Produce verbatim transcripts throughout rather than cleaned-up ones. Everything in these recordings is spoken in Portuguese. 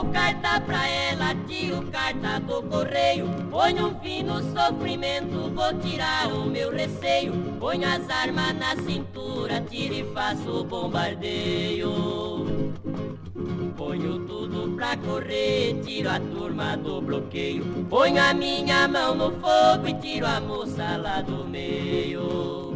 carta pra ela, tiro carta do correio. Ponho um fim no sofrimento, vou tirar o meu receio. Ponho as armas na cintura, tiro e faço bombardeio. Ponho tudo pra correr, tiro a turma do bloqueio. Ponho a minha mão no fogo e tiro a moça lá do meio.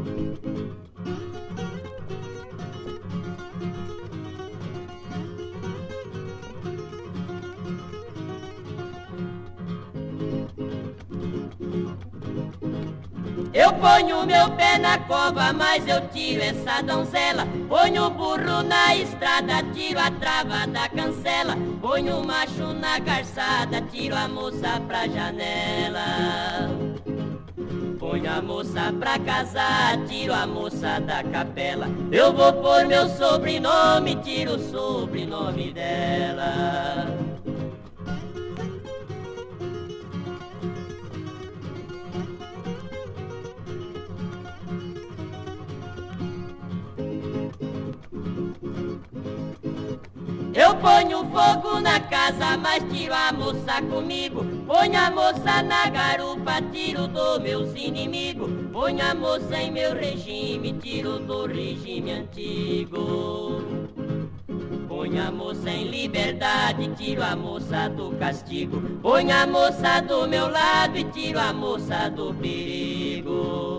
Eu ponho meu pé na cova, mas eu tiro essa donzela. Ponho o burro na estrada, tiro a trava da cancela. Ponho o macho na garçada, tiro a moça pra janela. Ponho a moça pra casar, tiro a moça da capela. Eu vou pôr meu sobrenome, tiro o sobrenome dela. Eu ponho fogo na casa, mas tiro a moça comigo. Ponho a moça na garupa, tiro dos meus inimigos. Ponho a moça em meu regime, tiro do regime antigo. Ponho a moça em liberdade, tiro a moça do castigo. Ponho a moça do meu lado e tiro a moça do perigo.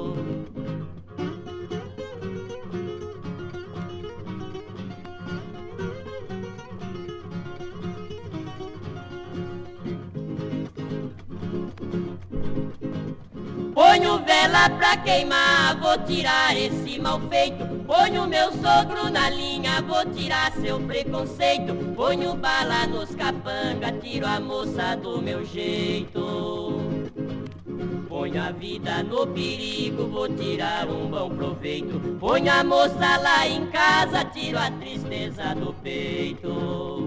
Ponho vela pra queimar, vou tirar esse mal feito. Ponho meu sogro na linha, vou tirar seu preconceito. Ponho bala nos capanga, tiro a moça do meu jeito. Ponho a vida no perigo, vou tirar um bom proveito. Ponho a moça lá em casa, tiro a tristeza do peito.